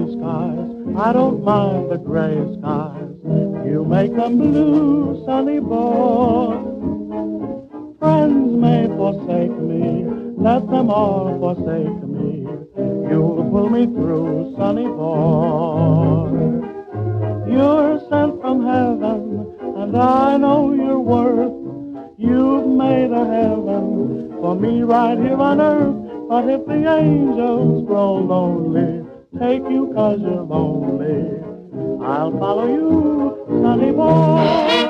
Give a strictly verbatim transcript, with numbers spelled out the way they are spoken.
skies. I don't mind the gray skies. You make them blue, sunny boy. Friends may forsake me, let them all forsake me. You'll pull me through, sunny boy. You're sent from heaven, and I know your worth. You've made a heaven for me right here on earth. But if the angels grow lonely, take you 'cause you're lonely, I'll follow you, sunny boy.